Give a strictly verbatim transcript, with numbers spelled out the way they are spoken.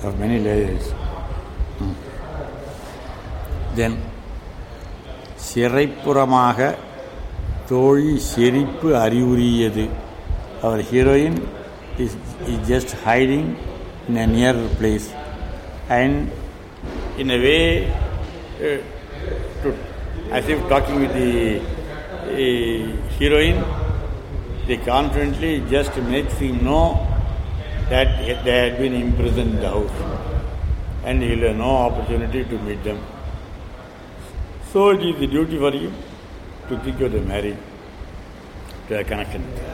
of many layers. Hmm. Then, சிறைப்புறமாக தோழி செறிப்பு அறிவுரியது. Our heroine is, is just hiding in a near place, and in a way, uh, to, as if talking with the uh, heroine, they confidently just makes him know that they had been imprisoned in the house, and he will have no opportunity to meet them. So it is the duty for you to think of the marriage, to a connection.